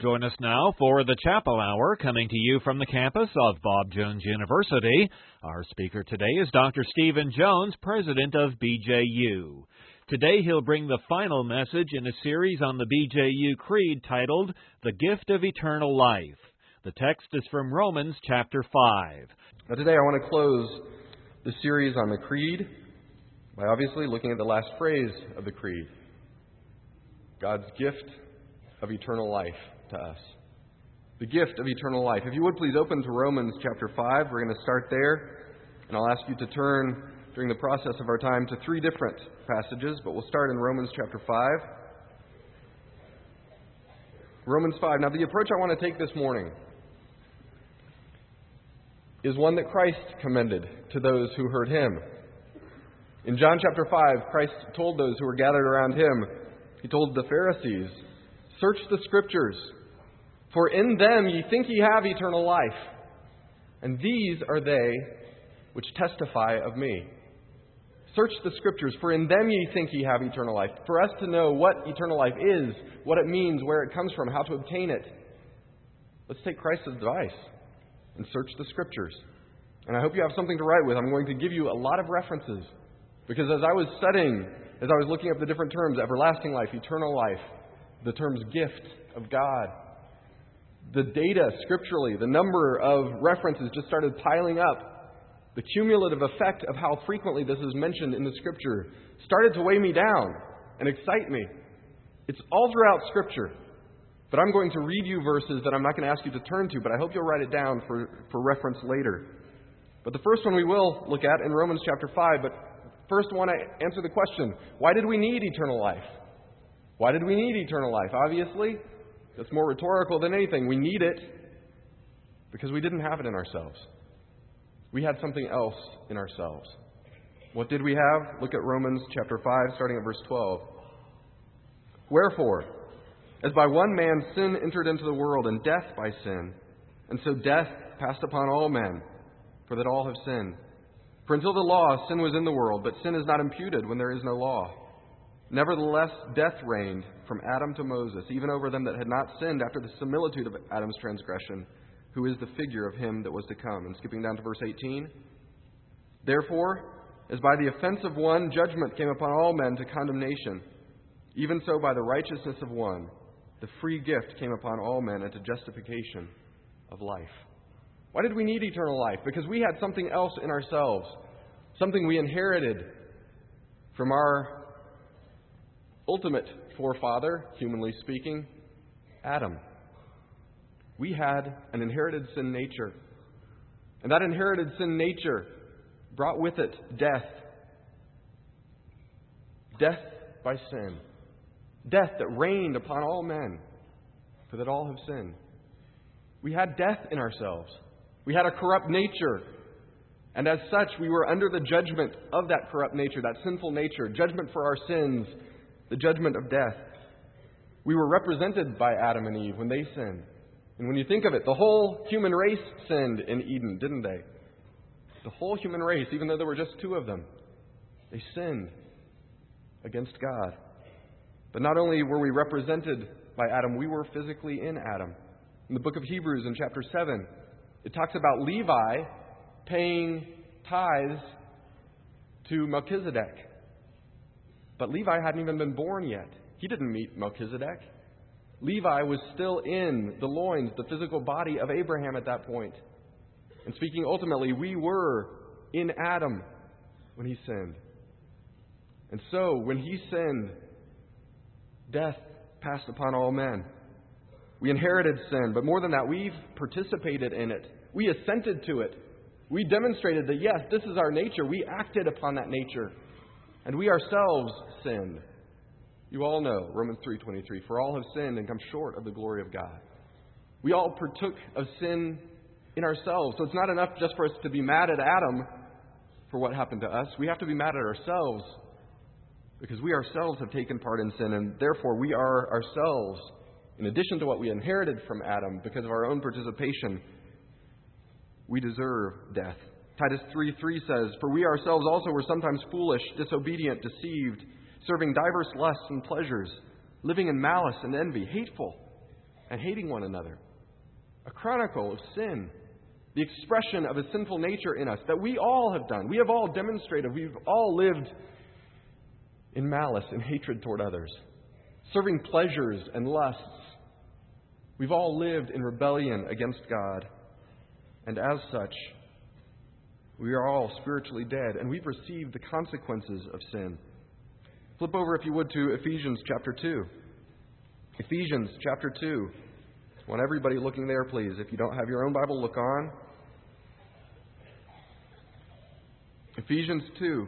Join us now for the Chapel Hour, coming to you from the campus of Bob Jones University. Our speaker today is Dr. Stephen Jones, president of BJU. Today he'll bring the final message in a series on the BJU Creed titled, The Gift of Eternal Life. The text is from Romans chapter 5. Now today I want to close the series on the Creed by obviously looking at the last phrase of the Creed. God's gift of eternal life to us. The gift of eternal life. If you would please open to Romans chapter 5. We're going to start there. And I'll ask you to turn during the process of our time to three different passages. But we'll start in Romans chapter 5. Romans 5. Now the approach I want to take this morning is one that Christ commended to those who heard Him. In John chapter 5, Christ told those who were gathered around Him, He told the Pharisees, "Search the Scriptures, for in them ye think ye have eternal life, and these are they which testify of me." Search the Scriptures, for in them ye think ye have eternal life. For us to know what eternal life is, what it means, where it comes from, how to obtain it, let's take Christ's advice and search the Scriptures. And I hope you have something to write with. I'm going to give you a lot of references, because as I was studying, as I was looking up the different terms, everlasting life, eternal life, the terms gift of God, the data scripturally, the number of references just started piling up. The cumulative effect of how frequently this is mentioned in the Scripture started to weigh me down and excite me. It's all throughout Scripture. But I'm going to read you verses that I'm not going to ask you to turn to, but I hope you'll write it down for reference later. But the first one we will look at in Romans chapter 5, but first I want to answer the question, why did we need eternal life? Why did we need eternal life? Obviously, it's more rhetorical than anything. We need it because we didn't have it in ourselves. We had something else in ourselves. What did we have? Look at Romans chapter 5, starting at verse 12. "Wherefore, as by one man sin entered into the world, and death by sin, and so death passed upon all men, for that all have sinned. For until the law, sin was in the world, but sin is not imputed when there is no law. Nevertheless, death reigned from Adam to Moses, even over them that had not sinned after the similitude of Adam's transgression, who is the figure of him that was to come." And skipping down to verse 18. "Therefore, as by the offense of one, judgment came upon all men to condemnation, even so by the righteousness of one, the free gift came upon all men unto justification of life." Why did we need eternal life? Because we had something else in ourselves, something we inherited from our ultimate forefather, humanly speaking, Adam. We had an inherited sin nature. And that inherited sin nature brought with it death. Death by sin. Death that reigned upon all men, for that all have sinned. We had death in ourselves. We had a corrupt nature. And as such, we were under the judgment of that corrupt nature, that sinful nature, judgment for our sins, the judgment of death. We were represented by Adam and Eve when they sinned. And when you think of it, the whole human race sinned in Eden, didn't they? The whole human race, even though there were just two of them, they sinned against God. But not only were we represented by Adam, we were physically in Adam. In the book of Hebrews in chapter 7, it talks about Levi paying tithes to Melchizedek. But Levi hadn't even been born yet. He didn't meet Melchizedek. Levi was still in the loins, the physical body of Abraham at that point. And speaking ultimately, we were in Adam when he sinned. And so, when he sinned, death passed upon all men. We inherited sin, but more than that, we've participated in it. We assented to it. We demonstrated that, yes, this is our nature. We acted upon that nature. And we ourselves sinned. You all know, Romans 3:23, "For all have sinned and come short of the glory of God." We all partook of sin in ourselves. So it's not enough just for us to be mad at Adam for what happened to us. We have to be mad at ourselves because we ourselves have taken part in sin, and therefore we are ourselves, in addition to what we inherited from Adam because of our own participation, we deserve death. Titus 3:3 says, "For we ourselves also were sometimes foolish, disobedient, deceived, serving diverse lusts and pleasures, living in malice and envy, hateful, and hating one another. A chronicle of sin, the expression of a sinful nature in us that we all have done. We have all demonstrated. We've all lived in malice and hatred toward others, serving pleasures and lusts. We've all lived in rebellion against God. And as such, we are all spiritually dead, and we've received the consequences of sin. Flip over, if you would, to Ephesians chapter 2. Ephesians chapter 2. I want everybody looking there, please. If you don't have your own Bible, look on. Ephesians 2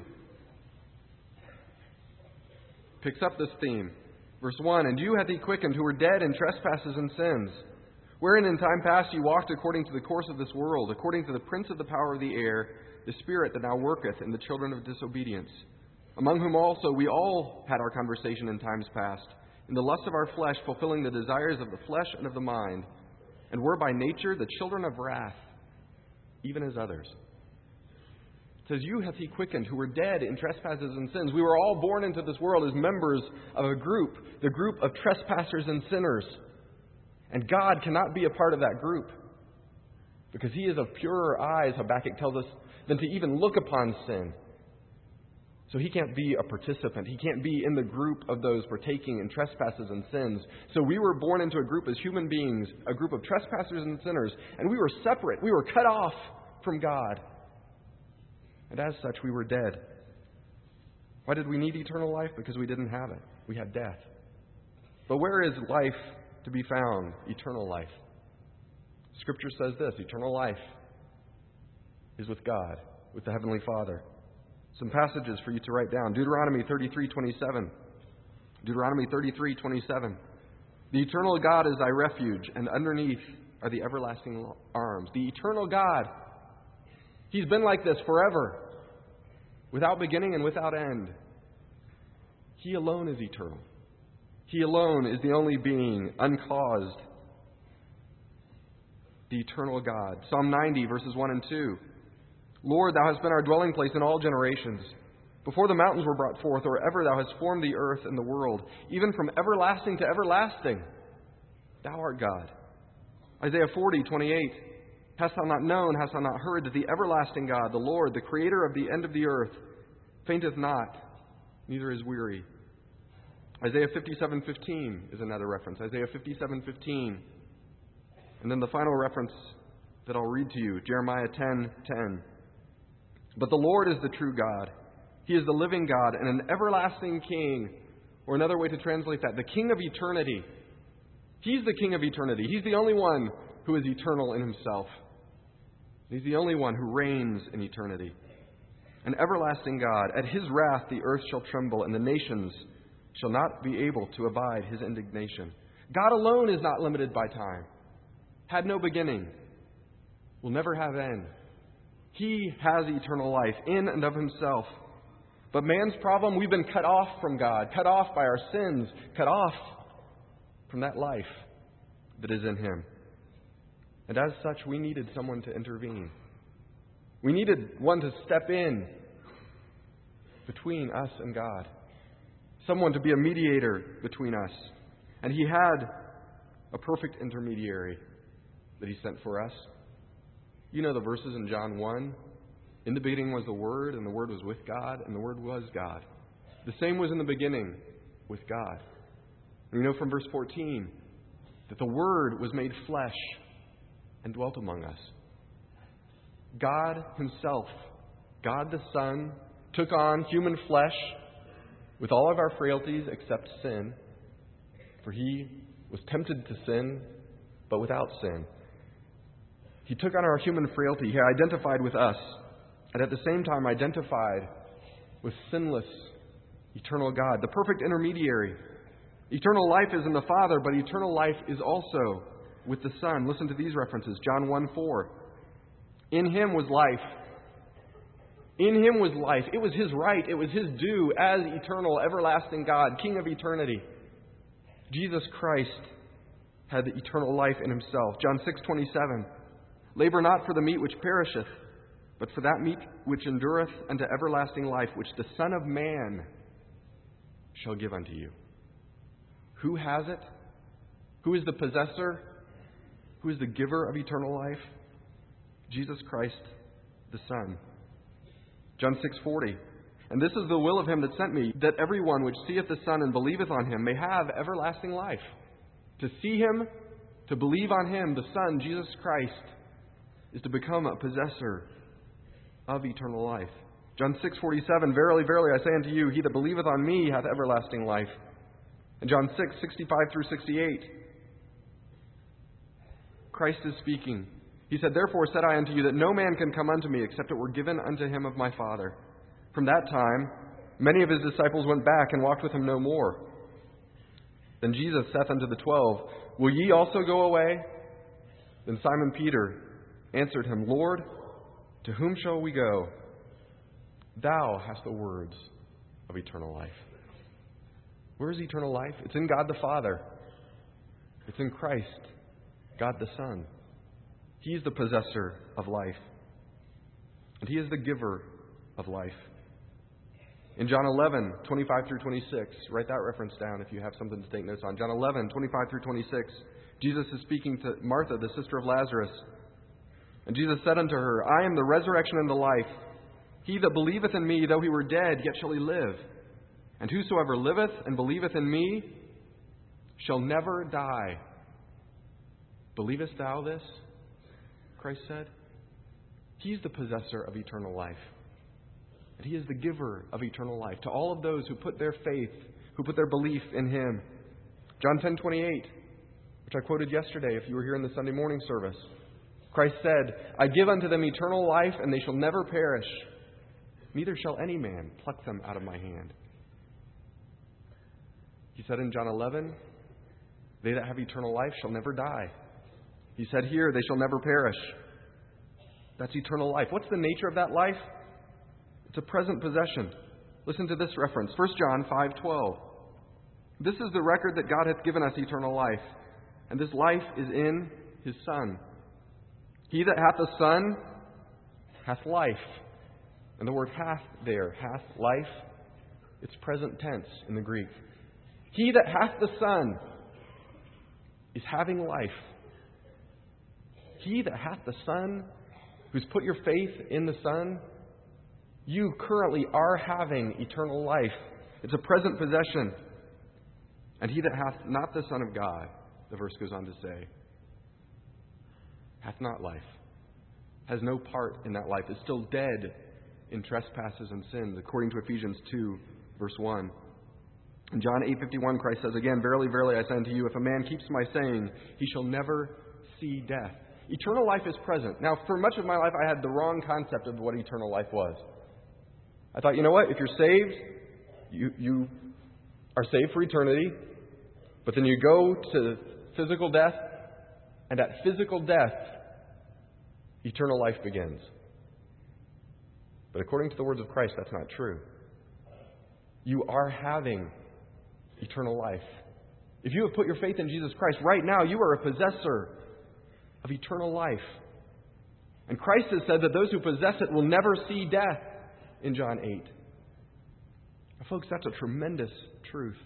picks up this theme. Verse 1, "And you hath he quickened, who were dead in trespasses and sins, wherein in time past ye walked according to the course of this world, according to the prince of the power of the air, the spirit that now worketh in the children of disobedience, among whom also we all had our conversation in times past, in the lust of our flesh, fulfilling the desires of the flesh and of the mind, and were by nature the children of wrath, even as others." It says, "You hath he quickened, who were dead in trespasses and sins." We were all born into this world as members of a group, the group of trespassers and sinners. And God cannot be a part of that group, because He is of purer eyes, Habakkuk tells us, than to even look upon sin. So He can't be a participant. He can't be in the group of those partaking in trespasses and sins. So we were born into a group as human beings, a group of trespassers and sinners, and we were separate. We were cut off from God. And as such, we were dead. Why did we need eternal life? Because we didn't have it. We had death. But where is life to be found? Eternal life. Scripture says this: eternal life is with God, with the Heavenly Father. Some passages for you to write down. Deuteronomy 33:27. Deuteronomy 33:27. "The eternal God is thy refuge, and underneath are the everlasting arms." The eternal God, He's been like this forever, without beginning and without end. He alone is eternal. He alone is the only being, uncaused. The eternal God. Psalm 90, verses 1 and 2. "Lord, Thou hast been our dwelling place in all generations. Before the mountains were brought forth, or ever Thou hast formed the earth and the world, even from everlasting to everlasting, Thou art God." Isaiah 40:28. "Hast Thou not known, hast Thou not heard, that the everlasting God, the Lord, the Creator of the end of the earth, fainteth not, neither is weary." Isaiah 57:15 is another reference. Isaiah 57:15. And then the final reference that I'll read to you, Jeremiah 10:10. "But the Lord is the true God. He is the living God and an everlasting King." Or another way to translate that, the King of eternity. He's the King of eternity. He's the only one who is eternal in Himself. He's the only one who reigns in eternity. An everlasting God. "At His wrath the earth shall tremble, and the nations shall not be able to abide His indignation." God alone is not limited by time. Had no beginning. Will never have end. He has eternal life in and of Himself. But man's problem, we've been cut off from God, cut off by our sins, cut off from that life that is in Him. And as such, we needed someone to intervene. We needed one to step in between us and God. Someone to be a mediator between us. And He had a perfect intermediary that He sent for us. You know the verses in John 1. "In the beginning was the Word, and the Word was with God, and the Word was God. The same was in the beginning with God." And we know from verse 14 that the Word was made flesh and dwelt among us. God Himself, God the Son, took on human flesh with all of our frailties except sin, for He was tempted to sin, but without sin. He took on our human frailty. He identified with us, and at the same time identified with sinless, eternal God, the perfect intermediary. Eternal life is in the Father, but eternal life is also with the Son. Listen to these references. John 1:4. "In Him was life." In Him was life. It was His right. It was His due as eternal, everlasting God, King of eternity. Jesus Christ had the eternal life in Himself. John 6:27. "Labor not for the meat which perisheth, but for that meat which endureth unto everlasting life, which the Son of Man shall give unto you." Who has it? Who is the possessor? Who is the giver of eternal life? Jesus Christ, the Son. John 6:40. And this is the will of him that sent me, that everyone which seeth the Son and believeth on him may have everlasting life. To see him, to believe on him, the Son, Jesus Christ, is to become a possessor of eternal life. John 6:47, Verily, verily, I say unto you, he that believeth on me hath everlasting life. And John 6:65 through 68, Christ is speaking. He said, Therefore said I unto you, that no man can come unto me, except it were given unto him of my Father. From that time, many of his disciples went back and walked with him no more. Then Jesus saith unto the 12, Will ye also go away? Then Simon Peter answered him, Lord, to whom shall we go? Thou hast the words of eternal life. Where is eternal life? It's in God the Father. It's in Christ, God the Son. He is the possessor of life. And He is the giver of life. In John 11, 25 through 26, write that reference down if you have something to take notes on. John 11, 25 through 26, Jesus is speaking to Martha, the sister of Lazarus. And Jesus said unto her, I am the resurrection and the life. He that believeth in me, though he were dead, yet shall he live. And whosoever liveth and believeth in me shall never die. Believest thou this? Christ said. He's the possessor of eternal life. And He is the giver of eternal life to all of those who put their faith, who put their belief in Him. John 10:28, which I quoted yesterday if you were here in the Sunday morning service. Christ said, I give unto them eternal life, and they shall never perish. Neither shall any man pluck them out of my hand. He said in John 11, they that have eternal life shall never die. He said here, they shall never perish. That's eternal life. What's the nature of that life? It's a present possession. Listen to this reference. 1 John 5:12. This is the record that God hath given us eternal life, and this life is in His Son. He that hath the Son hath life. And the word hath there, hath, life, it's present tense in the Greek. He that hath the Son is having life. He that hath the Son, who's put your faith in the Son, you currently are having eternal life. It's a present possession. And he that hath not the Son of God, the verse goes on to say, hath not life, has no part in that life, is still dead in trespasses and sins, according to Ephesians 2, verse 1. In John 8:51, Christ says again, Verily, verily, I say unto you, if a man keeps my saying, he shall never see death. Eternal life is present. Now, for much of my life, I had the wrong concept of what eternal life was. I thought, you know what? If you're saved, you are saved for eternity. But then you go to physical death, and at physical death, eternal life begins. But according to the words of Christ, that's not true. You are having eternal life. If you have put your faith in Jesus Christ, right now you are a possessor of eternal life. And Christ has said that those who possess it will never see death in John 8. Now, folks, that's a tremendous truth.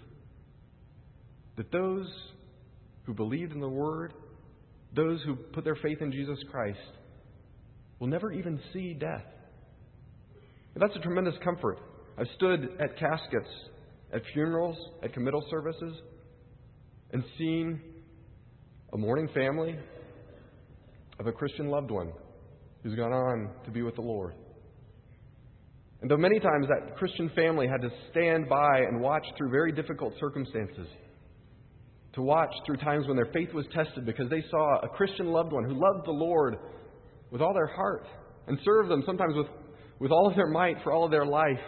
That those who believe in the Word, those who put their faith in Jesus Christ, will never even see death. And that's a tremendous comfort. I've stood at caskets, at funerals, at committal services, and seen a mourning family of a Christian loved one who's gone on to be with the Lord. And though many times that Christian family had to stand by and watch through very difficult circumstances, to watch through times when their faith was tested because they saw a Christian loved one who loved the Lord with all their heart and served them sometimes with all of their might for all of their life,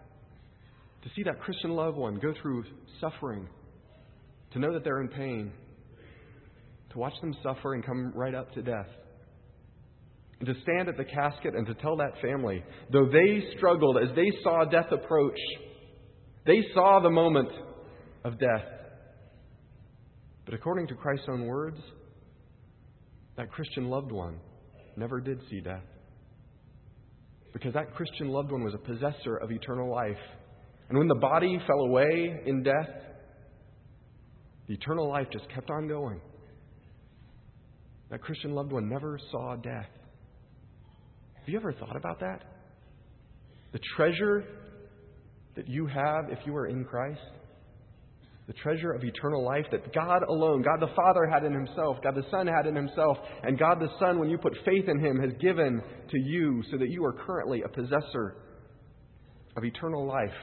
to see that Christian loved one go through suffering, to know that they're in pain, to watch them suffer and come right up to death. And to stand at the casket and to tell that family, though they struggled as they saw death approach, they saw the moment of death. But according to Christ's own words, that Christian loved one never did see death. Because that Christian loved one was a possessor of eternal life. And when the body fell away in death, The eternal life just kept on going. That Christian loved one never saw death. Have you ever thought about that? The treasure that you have if you are in Christ, the treasure of eternal life that God alone, God the Father had in Himself, God the Son had in Himself, and God the Son, when you put faith in Him, has given to you so that you are currently a possessor of eternal life.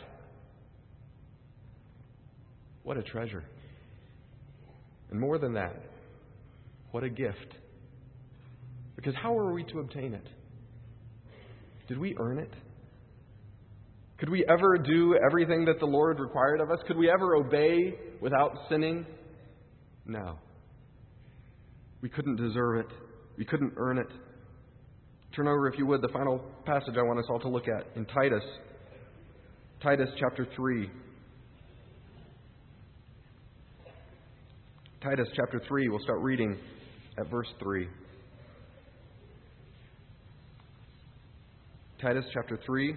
What a treasure. And more than that, what a gift. Because how are we to obtain it? Did we earn it? Could we ever do everything that the Lord required of us? Could we ever obey without sinning? No. We couldn't deserve it. We couldn't earn it. Turn over, if you would, the final passage I want us all to look at in Titus. Titus chapter 3. Titus chapter 3, we'll start reading at verse 3. Titus chapter 3,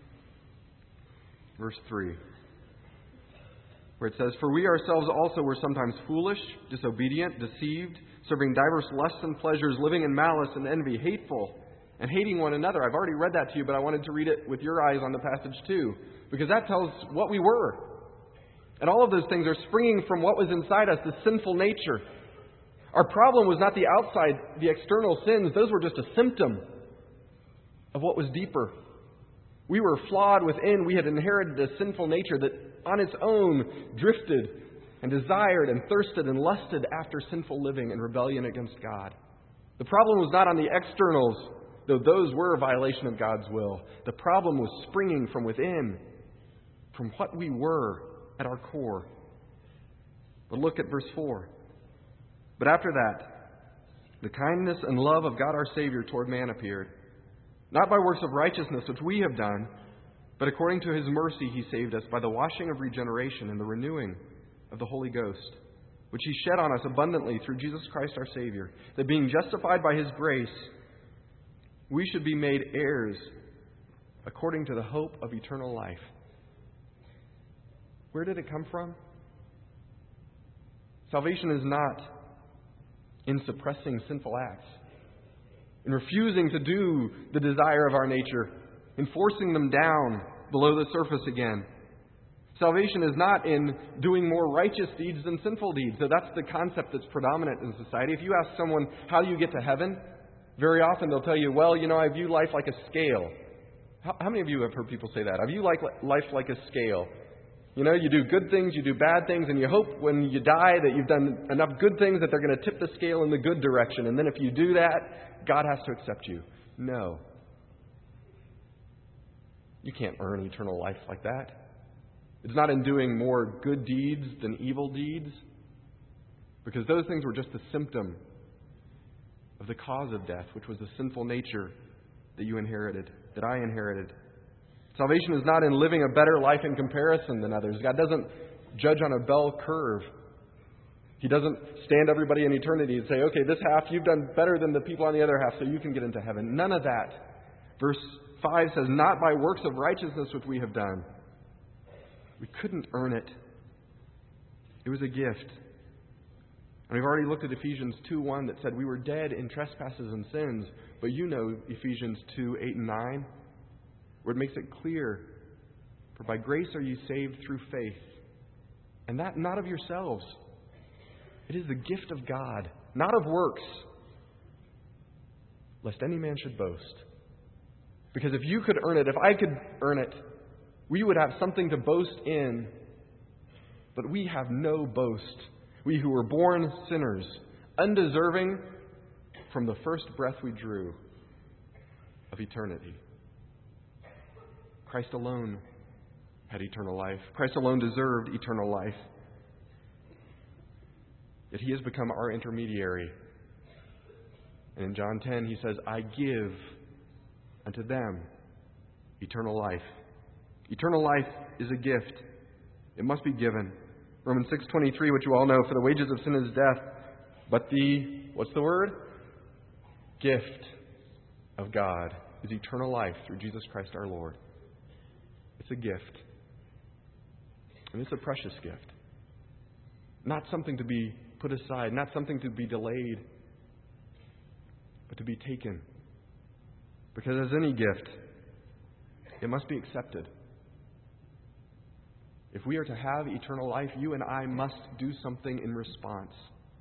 verse 3, where it says, "For we ourselves also were sometimes foolish, disobedient, deceived, serving diverse lusts and pleasures, living in malice and envy, hateful, and hating one another." I've already read that to you, but I wanted to read it with your eyes on the passage too, because that tells what we were. And all of those things are springing from what was inside us, the sinful nature. Our problem was not the outside, the external sins. Those were just a symptom of what was deeper. We were flawed within. We had inherited a sinful nature that on its own drifted and desired and thirsted and lusted after sinful living and rebellion against God. The problem was not on the externals, though those were a violation of God's will. The problem was springing from within, from what we were at our core. But look at verse 4. "But after that, the kindness and love of God our Savior toward man appeared, not by works of righteousness which we have done, but according to His mercy He saved us by the washing of regeneration and the renewing of the Holy Ghost, which He shed on us abundantly through Jesus Christ our Savior, that being justified by His grace, we should be made heirs according to the hope of eternal life." Where did it come from? Salvation is not in suppressing sinful acts, in refusing to do the desire of our nature, in forcing them down below the surface again. Salvation is not in doing more righteous deeds than sinful deeds. So that's the concept that's predominant in society. If you ask someone, how do you get to heaven? Very often they'll tell you, well, I view life like a scale. How many of you have heard people say that? I view life like a scale. You do good things, you do bad things, and you hope when you die that you've done enough good things that they're going to tip the scale in the good direction. And then if you do that, God has to accept you. No. You can't earn eternal life like that. It's not in doing more good deeds than evil deeds, because those things were just a symptom of the cause of death, which was the sinful nature that you inherited, that I inherited. Salvation is not in living a better life in comparison than others. God doesn't judge on a bell curve. He doesn't stand everybody in eternity and say, okay, this half you've done better than the people on the other half, so you can get into heaven. None of that. Verse 5 says, not by works of righteousness which we have done. We couldn't earn it. It was a gift. And we've already looked at Ephesians 2:1 that said we were dead in trespasses and sins. But you know Ephesians 2:8 and 9, where it makes it clear, for by grace are you saved through faith, and that not of yourselves. It is the gift of God, not of works, lest any man should boast. Because if you could earn it, if I could earn it, we would have something to boast in. But we have no boast. We who were born sinners, undeserving from the first breath we drew of eternity. Christ alone had eternal life. Christ alone deserved eternal life. Yet He has become our intermediary. And in John 10, He says, I give unto them eternal life. Eternal life is a gift. It must be given. Romans 6:23, which you all know, for the wages of sin is death, but the, what's the word? Gift of God is eternal life through Jesus Christ our Lord. It's a gift. And it's a precious gift. Not something to be put aside, not something to be delayed, but to be taken. Because as any gift, it must be accepted. If we are to have eternal life, you and I must do something in response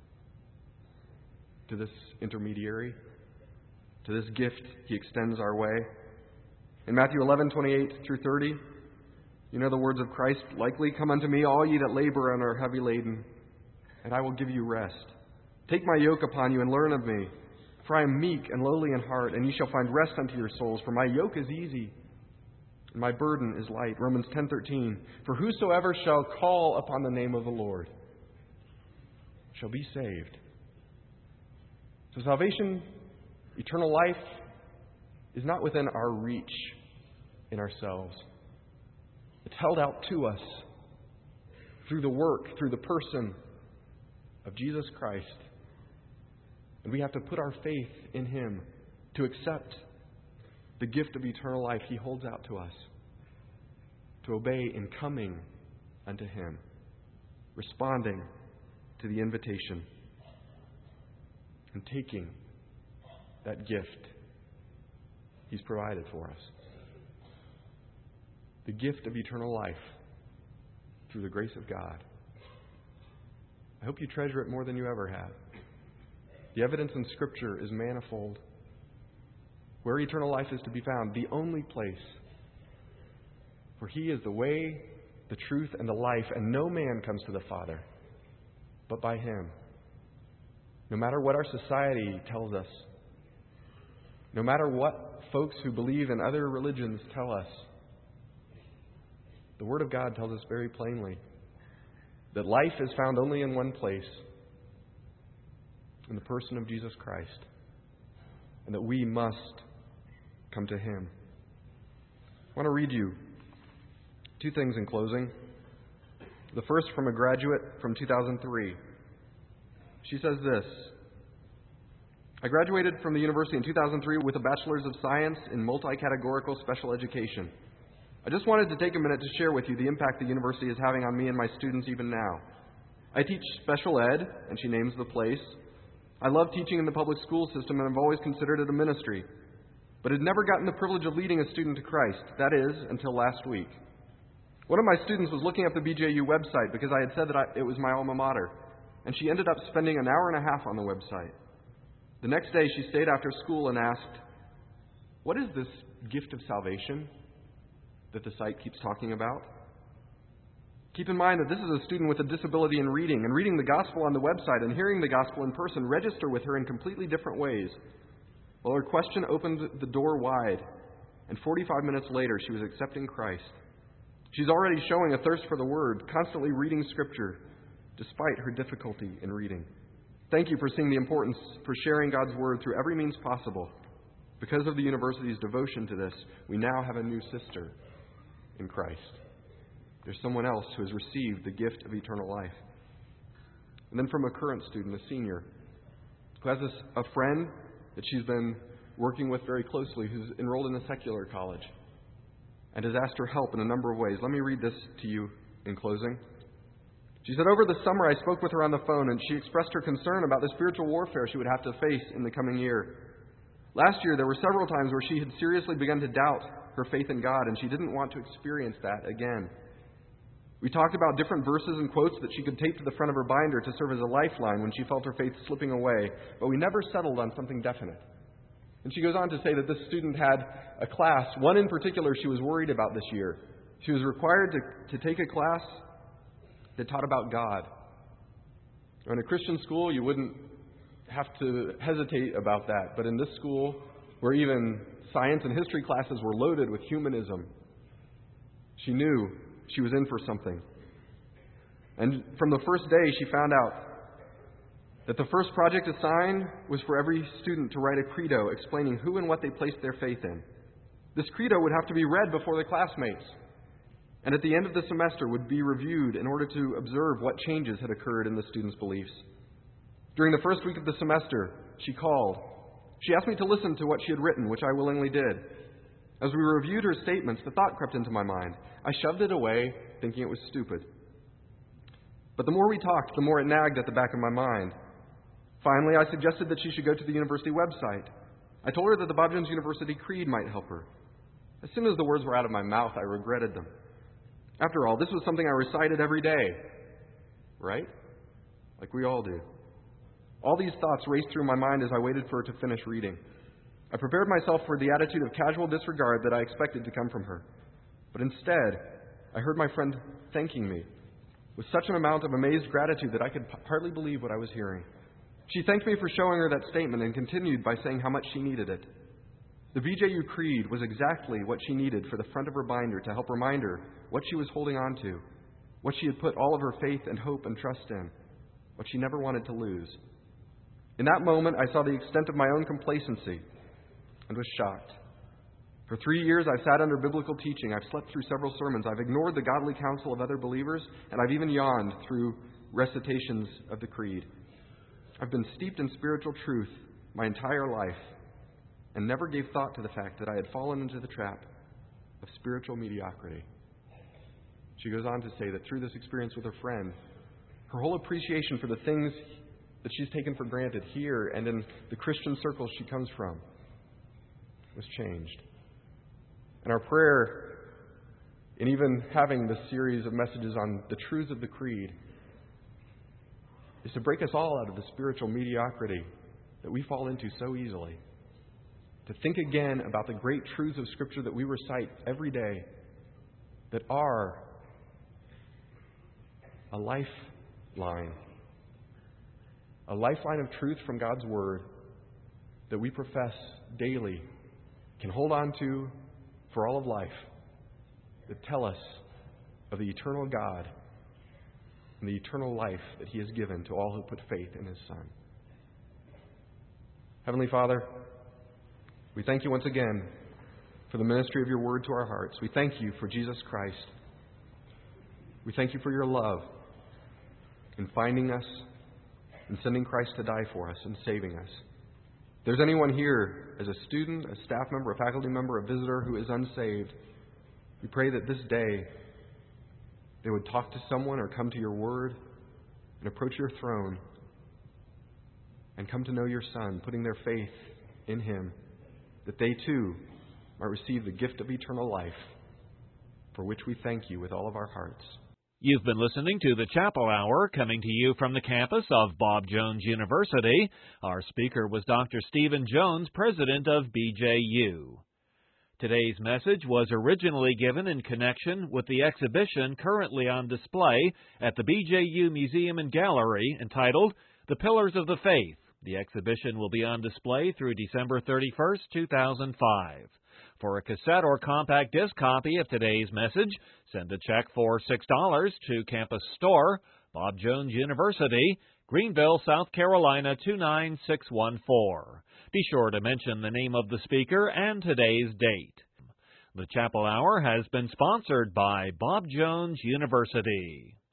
to this intermediary, to this gift He extends our way. In Matthew 11:28 through 30, you know the words of Christ likely, "Come unto me, all ye that labor and are heavy laden, and I will give you rest. Take my yoke upon you and learn of me, for I am meek and lowly in heart, and ye shall find rest unto your souls. For my yoke is easy, and my burden is light." Romans 10:13, "For whosoever shall call upon the name of the Lord shall be saved." So salvation, eternal life, is not within our reach in ourselves. It's held out to us through the work, through the person of Jesus Christ. And we have to put our faith in Him to accept the gift of eternal life He holds out to us, to obey in coming unto Him, responding to the invitation, and taking that gift He's provided for us. The gift of eternal life through the grace of God. I hope you treasure it more than you ever have. The evidence in Scripture is manifold. Where eternal life is to be found, the only place. For He is the way, the truth, and the life, and no man comes to the Father but by Him. No matter what our society tells us, no matter what folks who believe in other religions tell us, the Word of God tells us very plainly that life is found only in one place, in the person of Jesus Christ, and that we must come to Him. I want to read you two things in closing. The first from a graduate from 2003. She says this: "I graduated from the university in 2003 with a Bachelor's of Science in Multi-Categorical Special Education. I just wanted to take a minute to share with you the impact the university is having on me and my students even now. I teach special ed," and she names the place. "I love teaching in the public school system and I've always considered it a ministry, but had never gotten the privilege of leading a student to Christ. That is, until last week. One of my students was looking up the BJU website because I had said that it was my alma mater, and she ended up spending an hour and a half on the website. The next day she stayed after school and asked, 'What is this gift of salvation that the site keeps talking about?' Keep in mind that this is a student with a disability in reading, and reading the gospel on the website and hearing the gospel in person register with her in completely different ways. Well, her question opened the door wide, and 45 minutes later she was accepting Christ. She's already showing a thirst for the Word, constantly reading Scripture, despite her difficulty in reading. Thank you for seeing the importance for sharing God's Word through every means possible. Because of the university's devotion to this, we now have a new sister in Christ. There's someone else who has received the gift of eternal life." And then from a current student, a senior, who has a friend that she's been working with very closely who's enrolled in a secular college and has asked her help in a number of ways. Let me read this to you in closing. She said, "Over the summer I spoke with her on the phone and she expressed her concern about the spiritual warfare she would have to face in the coming year. Last year there were several times where she had seriously begun to doubt her faith in God and she didn't want to experience that again. We talked about different verses and quotes that she could tape to the front of her binder to serve as a lifeline when she felt her faith slipping away, but we never settled on something definite." And she goes on to say that this student had a class, one in particular she was worried about this year. She was required to take a class that taught about God. In a Christian school, you wouldn't have to hesitate about that, but in this school, where even science and history classes were loaded with humanism, she knew she was in for something. And from the first day, she found out that the first project assigned was for every student to write a credo explaining who and what they placed their faith in. This credo would have to be read before the classmates, and at the end of the semester would be reviewed in order to observe what changes had occurred in the students' beliefs. During the first week of the semester, she called. She asked me to listen to what she had written, which I willingly did. As we reviewed her statements, the thought crept into my mind. I shoved it away, thinking it was stupid. But the more we talked, the more it nagged at the back of my mind. Finally, I suggested that she should go to the university website. I told her that the Bob Jones University Creed might help her. As soon as the words were out of my mouth, I regretted them. After all, this was something I recited every day. Right? Like we all do. All these thoughts raced through my mind as I waited for her to finish reading. I prepared myself for the attitude of casual disregard that I expected to come from her. But instead, I heard my friend thanking me with such an amount of amazed gratitude that I could hardly believe what I was hearing. She thanked me for showing her that statement and continued by saying how much she needed it. The BJU Creed was exactly what she needed for the front of her binder to help remind her what she was holding on to, what she had put all of her faith and hope and trust in, what she never wanted to lose. In that moment, I saw the extent of my own complacency and was shocked. For 3 years, I've sat under biblical teaching. I've slept through several sermons. I've ignored the godly counsel of other believers, and I've even yawned through recitations of the Creed. I've been steeped in spiritual truth my entire life and never gave thought to the fact that I had fallen into the trap of spiritual mediocrity. She goes on to say that through this experience with her friend, her whole appreciation for the things that she's taken for granted here and in the Christian circles she comes from was changed. And our prayer, in even having this series of messages on the truths of the Creed, is to break us all out of the spiritual mediocrity that we fall into so easily. To think again about the great truths of Scripture that we recite every day that are a lifeline. A lifeline of truth from God's Word that we profess daily, can hold on to for all of life, that tell us of the eternal God and the eternal life that He has given to all who put faith in His Son. Heavenly Father, we thank You once again for the ministry of Your Word to our hearts. We thank You for Jesus Christ. We thank You for Your love in finding us and sending Christ to die for us and saving us. If there's anyone here as a student, a staff member, a faculty member, a visitor who is unsaved, we pray that this day they would talk to someone or come to Your Word and approach Your throne and come to know Your Son, putting their faith in Him, that they too might receive the gift of eternal life, for which we thank You with all of our hearts. You've been listening to the Chapel Hour, coming to you from the campus of Bob Jones University. Our speaker was Dr. Stephen Jones, president of BJU. Today's message was originally given in connection with the exhibition currently on display at the BJU Museum and Gallery entitled The Pillars of the Faith. The exhibition will be on display through December 31st, 2005. For a cassette or compact disc copy of today's message, send a check for $6 to Campus Store, Bob Jones University, Greenville, South Carolina 29614. Be sure to mention the name of the speaker and today's date. The Chapel Hour has been sponsored by Bob Jones University.